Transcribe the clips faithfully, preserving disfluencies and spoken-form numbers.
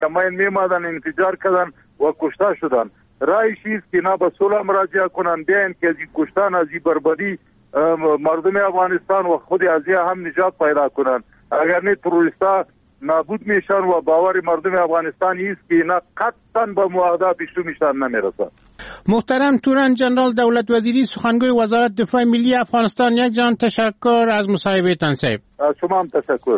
کمین میمادن انفجار کردن و کشته شدن. رایش است که اینا به صلح مراجعه کنن، بیاین که از این کشتن، از این بربادی مردم افغانستان و خود از هم نجات پیدا کنن. اگر نه تروریستا نابود میشن و باور مردم افغانستان است که اینا قطعا به معاهده پیشرویشان نمیرسن. محترم تورن جنرال دولت وزیری سخنگوی وزارت دفاع ملی افغانستان، یک جان تشکر از مصاحبه تان صاحب. از شما هم تشکر.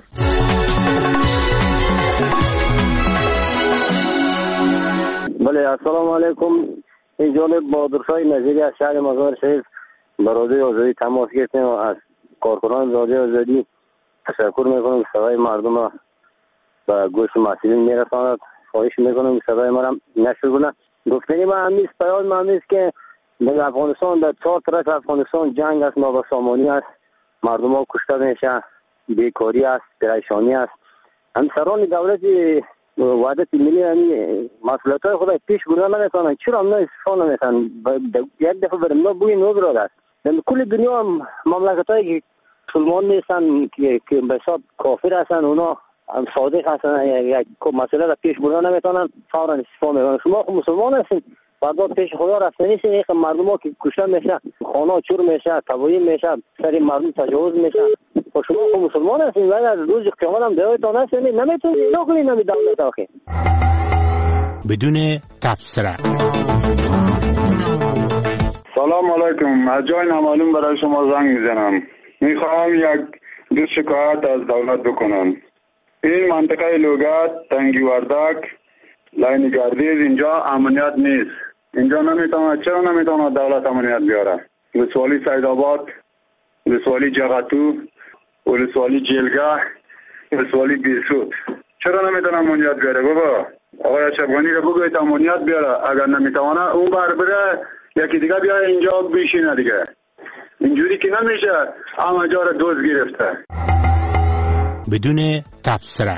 بله السلام علیکم. این جانب بهادرشاه نظیری از شهر مزار شریف به رادیوی آزادی تماس گرفتیم و از کارکنان رادیوی آزادی تشکر میکنم. صدای مردم را به گوش مسئولین میرساند. خواهش میکنم صدای ما را نشر کنه. گفتنی ما همیست پیام ما همیست که در افغانستان در چهار طرف افغانستان جنگ است، نابسامانی است، مردم ها کشته میشه، بیکاری است، پریشانی است. همسران دولت وحدت ملی یعنی مسئولیت های خود پیش بردن نمیتونن. چرا هم نه استفاده نمیتونن؟ یک دفعه بریم ما بوی نو براد است. در کل دنیا هم مملکت هایی که مسلمان نیستن که به حساب کافر هستن، اونا هم صادق هستن، یک مسئله را پیش بردن نمیتونن، فورا استفاده میکنن. شما خود مسلمان هستین، بعد پیش خدا رفته نیستین. یک مردم ها که کشته میشه، خانه چور میشه، تباهی میشه، سر مردم تجاوز میشه. و شما خود مسلمان هستین و از روز قیامت هم دعایتان هستین، نمیتونید اینا کنید نمی دولت آخه. بدون تبصره. سلام علیکم. از جای نامعلوم برای شما زنگ میزنم. میخوام یک دو شکایت از دولت بکنم. این منطقه لوگات، تنگی وردک، لاین گردیز اینجا امنیت نیست. اینجا نمیتونه، چرا نمیتونه دولت امنیت بیاره؟ ولسوالی سیدآباد، ولسوالی جغتو، ولسوالی جلگه، ولسوالی بیرسود، چرا نمیتونه امنیت بیاره؟ بابا آقای اشرفغانی رو بگویید امنیت بیاره. اگر نمیتونه اون بر بره یکی دیگه بیاره اینجا بشینه دیگه. اینجوری که نمیشه همه جا رو دوز گرفته. بدون تبصره.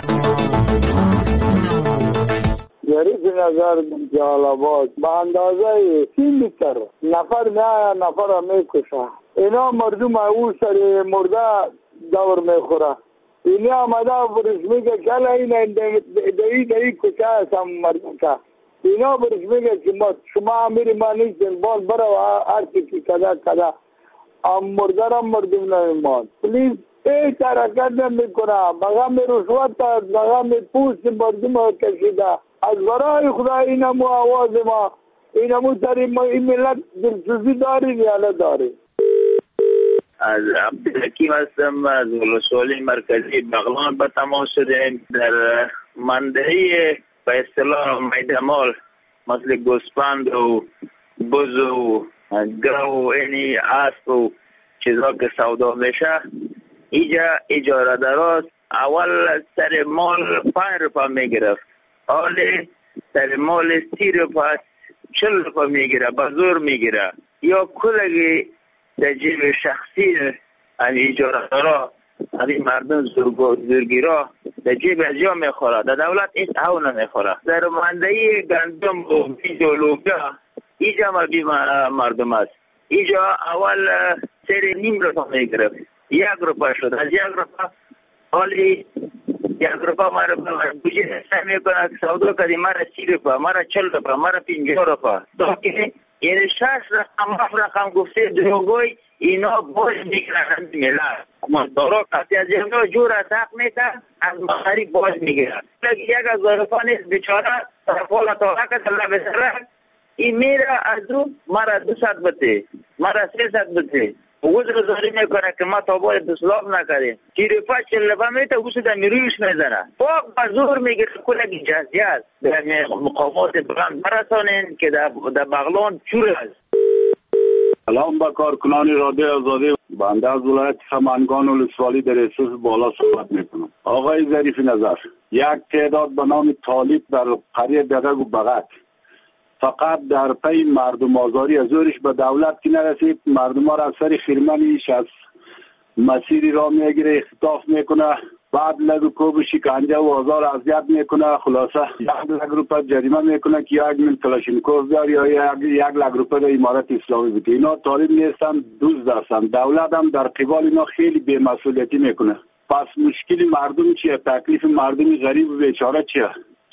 یاری به نظر جالبات به اندازه سی لیتر نفر میایا نفر را میکشه. اینا مردم او سر مرده دور میخوره. اینی آمده برش میگه کلا این دایی دایی کشه هستم مردم که اینا برش میگه که ما شما میری ما نیستین باز برو هرچی که کده کده ام مرده را مردم نمیمان. پلیز هیچ حرکت نمیکنه. بغم رشوت داد، بغم پوست مردم ها کشیده. از برای خدا اینمو آواز ما، اینمو سری ما این ملت دلسوزی داریم یا نداریم. از عبدالحکیم هستم از ولسوالی مرکزی بغلان به تماس شدیم. در منطقه به اصطلاح میدمال مثل گوسفند و بز و گاو و اینی اسب و چیزا که سودا میشه، اینجا اجاره دراست اول سر مال پنج روپا میگرفت، حالی سر مال سی روپا چل روپا میگیره، به زور میگیره. یا کلگی در جیب شخصی این اجاره دارا این مردم زورگیرا در جیب از جا میخوره، در دولت این او نمیخوره. در منده گندم و بیج و لوبیا اینجا مبی مردم است. اینجا اول سر نیم روپا میگرفت، یک روپا شد، از یک روپا حالی یک روپا مرا بوجه حسن میکنه که سودا کردی مرا سی روپا، مرا چل روپا، مرا پینجاه روپا. تا که یعنی شش رقم هفت رقم گفته دروگوی اینا باز میگیرن ملت. مدارا کسی از اینجا جور اتاق میکن از مخاری باز میگیرن. یک از ظرفا نیست بیچاره طرفال طاقه که الله بسره این میره از رو مرا دو ست بده، مرا سه ست بده. وز رو زاری میکنه که ما تا باید بسلاف نکردیم. چیرفا چلفا میته وز در میرویش میزنه. فاق بزور میگه کلگی جزیه در مقامات بلند برسانین که در بغلان چور است. سلام با کارکنان رادیوی آزادی. بنده از ولایت سمنگان ولسوالی در احساس بالا صحبت میکنم. آقای ظریف نظر، یک تعداد به نام طالب در قریه دقیق و بغت فقط در پی مردم آزاری از زورش به دولت که نرسید، مردم ها را از سر خیرمنیش از مسیری را میگیره، اختطاف میکنه، بعد لگو کوب شکنجه و آزار اذیت میکنه. خلاصه یک لگ روپه جریمه میکنه که یک میل کلاشینکوف دار یا یک یک لگ روپه در امارت اسلامی بده. اینا طالب نیستن، دوست هستن. دولت هم در قبال اینا خیلی بی‌مسئولیتی میکنه. پس مشکل مردم چیه؟ تکلیف مردم غریب و بیچاره چیه؟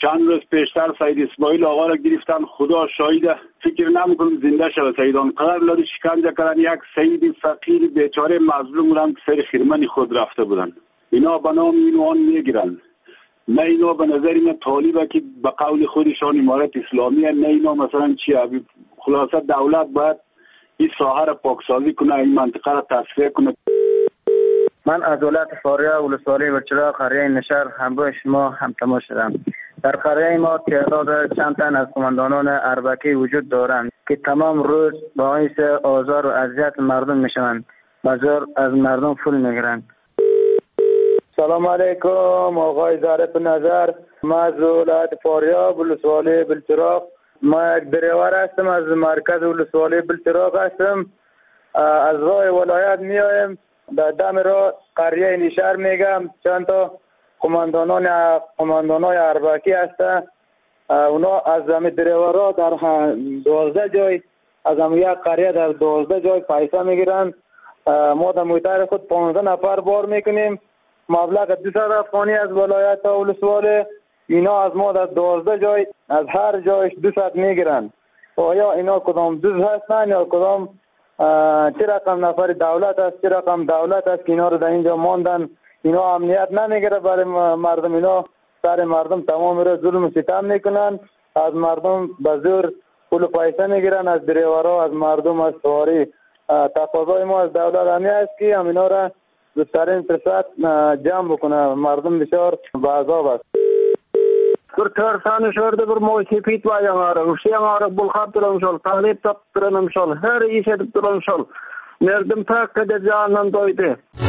چند روز پیشتر سید اسماعیل آقا را گرفتن. خدا شاهده فکر نمیکنم زنده شود. سیدان قدر لاری شکنجه کردن. یک سید فقیر بیچاره مظلوم بودن که سر خیرمن خود رفته بودن. اینا به نام اینو آن میگیرن. نه اینا به نظر من طالبه که به قول خودشان امارت اسلامیه، نه اینا مثلا چیه. خلاصه دولت باید این ساحه را پاکسازی کنه، این منطقه را تصفیه کنه. من از ولایت فاریاب ولسوالی بلچراغ قریه نشر همراه شما همتما شدم. در قریه ما تعداد چند تن از قماندانان اربکی وجود دارند که تمام روز باعث آزار و اذیت مردم میشوند. بازار از مردم پول میگیرند. سلام علیکم آقای ظریف نظر. ما از ولایت فاریاب ولسوالی بلچراغ، ما یک دریور هستم، از مرکز ولسوالی بلچراغ هستم. از راه ولایت میایم، در دم راه قریه نشر میگم. چند تا قماندانان قماندانای اربکی هستن. اونا از همه دریورا در دوازده جای از همه یک قریه در دوازده جای پیسه میگیرن. ما در محیط خود پانزده نفر بار میکنیم. مبلغ دویست افغانی از ولایت تا ولسوالی. اینا از ما در دوازده جای از هر جایش دویست میگیرن. آیا اینا کدام دوز هستن یا کدام چه رقم نفر دولت است، چه رقم دولت است که اینا رو در اینجا ماندن؟ اینا امنیت نمیگیره برای مردم. اینا سر مردم تمام رو ظلم و ستم میکنن. از مردم به زور پول و پیسه میگیرن، از دریورا، از مردم، از سواری. تقاضای ما از دولت همین است که همینا را بهترین فرصت جمع بکنه. مردم بسیار به عذاب است. Kırklarsan şöyle bir muhsipit var yanarı. Uşu yanarı bulkap duranmışol. Talip tap duranmışol. Her iş edip duranmışol. Merdim tak edeceğinden doydu.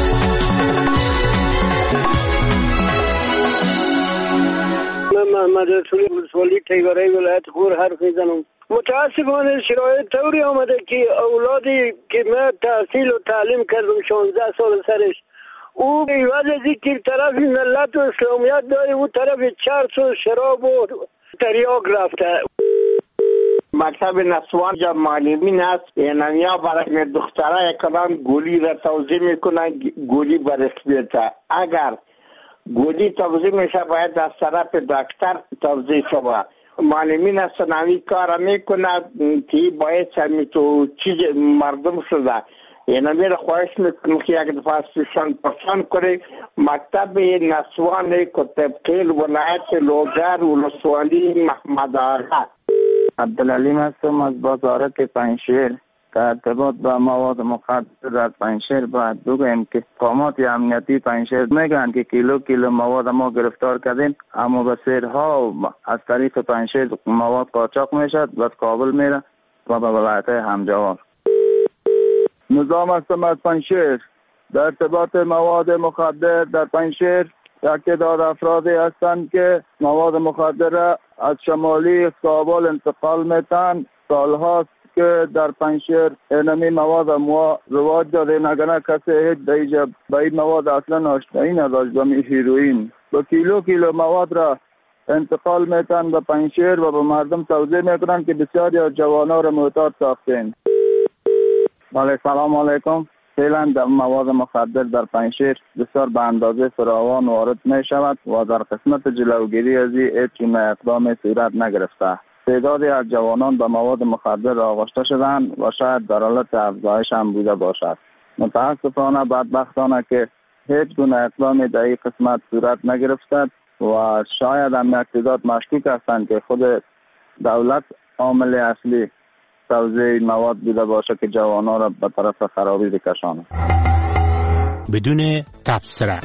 من محمد رسولی ولسوالی تیگرهای ولایت خور حرف میزنم. متاسفانه شرایط طوری آمده که اولادی که من تحصیل و تعلیم کردم شانزده سال سرش، او به عوض از اینکه طرف ملت و اسلامیت داره، او طرف چرس و شراب و تریاک رفته. مکتب نسوان جا معلمین است. اینانیا برای دختره کلان گولی را توضیح میکنن، گولی برسمیت. اگر گولی توضیح میشه باید از طرف دکتر توضیح شود. معلمین است نوی کار میکنن که باید سمی تو چیز مردم شده. اینا میره خواهش میکنم که یک دفعه سیشان پرسان کنه. مکتب نسوان کتبخیل ولایت لوگر ولسوالی محمد آقا. عبدالعلیم هستم از بازارت پنجشیر. در ارتباط با مواد مخدر در پنجشیر باید بگویم که قامات امنیتی پنجشیر میگن که کیلو کیلو مواد ما گرفتار کردیم، اما به سیرها از طریق پنجشیر مواد قاچاق میشد و کابل میره و به ولایت همجوار. نظام هستم از پنجشیر. در ارتباط مواد مخدر در پنجشیر یک تعداد افرادی هستند که مواد مخدر از شمالی کابل انتقال میتن. سالهاست که در پنجشیر اینمی مواد ما رواج داده، نگنه کسی هیچ دیجا به این مواد اصلا آشنایی نداشت. به هیروئین با کیلو کیلو مواد را انتقال میتن به پنجشیر و به مردم توزیع میکنن که بسیاری از جوانا را معتاد ساختین. بله سلام علیکم. فعلا در مواد مخدر در پنجشیر بسیار به اندازه فراوان وارد می شود و در قسمت جلوگیری از این هیچ گونه اقدام صورت نگرفته. تعدادی از جوانان به مواد مخدر آغشته شدند و شاید در حالت افزایش هم بوده باشد. متاسفانه بدبختانه که هیچ گونه اقدامی در این قسمت صورت نگرفته و شاید هم یک تعداد مشکوک هستند که خود دولت عامل اصلی توزیع مواد بوده باشه که جوانان را به طرف خرابی بکشاند. بدون تبصره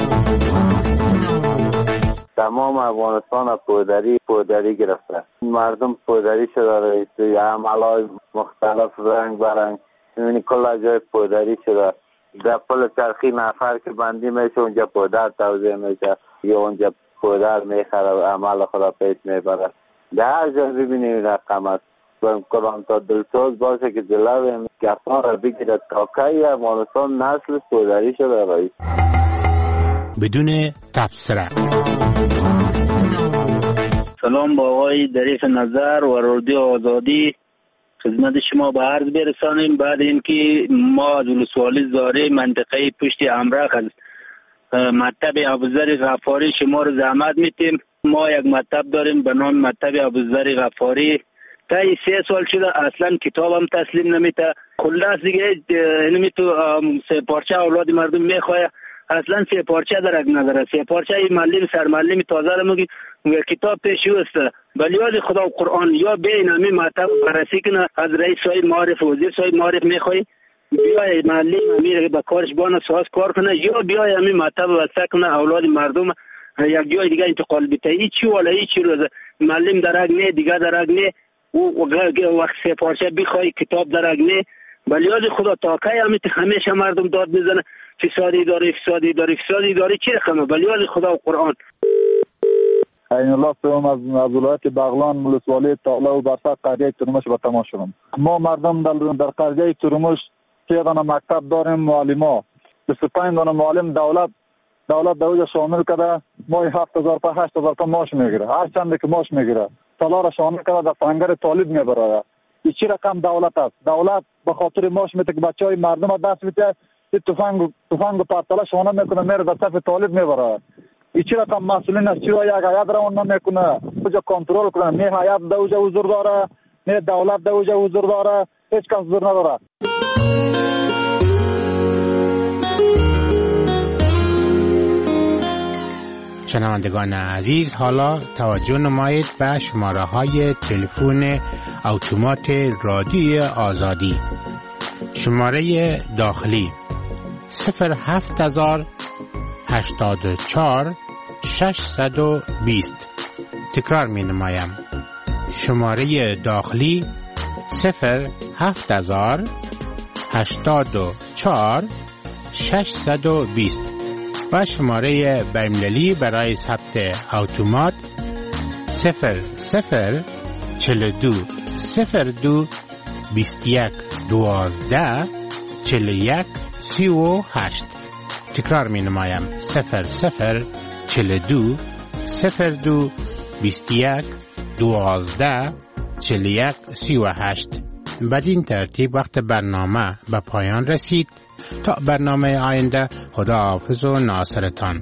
تمام افغانستان پودری پودری گرفته. مردم پودری شده، عملای مختلف رنگ برنگ، میبینی کل جای پودری شده. در پل چرخی نفر که بندی میشه اونجا پودر توزیع میشه یا اونجا پودر میخره عمل خدا پیش میبره. در هر جا ببینی رقم است. کلام تا دلسوز باشه که جلوه گفتان را بگیره تا که افغانستان نسل پودری شده رئیس. بدون تبصره. سلام با آقای ظریف نظر و رادیو آزادی. خدمت شما به عرض برسانیم بعد اینکه ما از ولسوالی زاره منطقه پشت امرخ از مکتب ابوذر غفاری شما رو زحمت میتیم ما یک مکتب داریم به نام مکتب ابوذر غفاری. تا سه سال شده اصلا کتابم تسلیم نمیته. خلاص دیگه اینمی تو سه پارچه اولاد مردم میخواه، اصلا سه پارچه درک نداره. سه پارچه این معلم سر معلم تازه رو میگی کتاب پیشی است. ولی یاد خدا و قرآن یا بین همی مکتب بررسی کنه، از رئیس صاحب معارف وزیر صاحب معارف میخوای بیای معلم امیر به کارش بانه ساز کار کنه، یا بیای همی مکتب وسط کنه اولاد مردم یک جای دیگه انتقال بده. هیچ چی ولا هیچ چی روز معلم درک نه، دیگه درک نه، او وقت سه پارچه بخوای کتاب درک نه. ولی یاد خدا تا کی همیشه مردم داد میزنه فسادی داره فسادی داره فسادی داره چی رقمه. ولی یاد خدا و قرآن. این الله سوم از ولایت بغلان ولسوالی تاقلا و برسا قریه ترمش به تماس شدم. ما مردم در در قریه ترمش سه دانه مکتب داریم، معلما بیست و پنج دانه معلم دولت دولت دوجه شامل کرده. ما هفت هزار تا هشت هزار تا ماش میگیره، هر چند که ماش میگیره سالار شامل کرده در سنگر طالب میبره. این چی رقم دولت است؟ دولت به خاطر ماش میته که بچهای مردم دست میته، تفنگ تفنگ و پرتله شونه میکنه میره در صف طالب میبره. این چی رقم مسئولین است؟ چرا یک هیئت روان نمیکنه کجا کنترل کنه؟ نه هیئت دوجه حضور داره، نه دولت دوجه حضور داره، هیچ کس حضور نداره. شنوندگان عزیز، حالا توجه نمایید به شماره های تلفن اتومات رادیوی آزادی. شماره داخلی صفر هفت هزار هشتاد و چهار ششصد و بیست. تکرار می نمایم. شماره داخلی صفر هفت هزار هشتاد و چهار ششصد و بیست و شماره بین‌المللی برای ثبت اتومات صفر صفر چهل و دو صفر دو بیست و یک دوازده چهل و یک سی و هشت. تکرار می نمایم. صفر صفر چهل و دو صفر دو بیست و یک دوازده چهل و یک سی و هشت. بدین ترتیب وقت برنامه به پایان رسید. تا برنامه آینده، خدا حافظ و ناصرتان.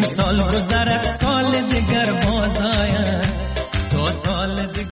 سال گذرد سال دیگر باز آید، دو سال دیگر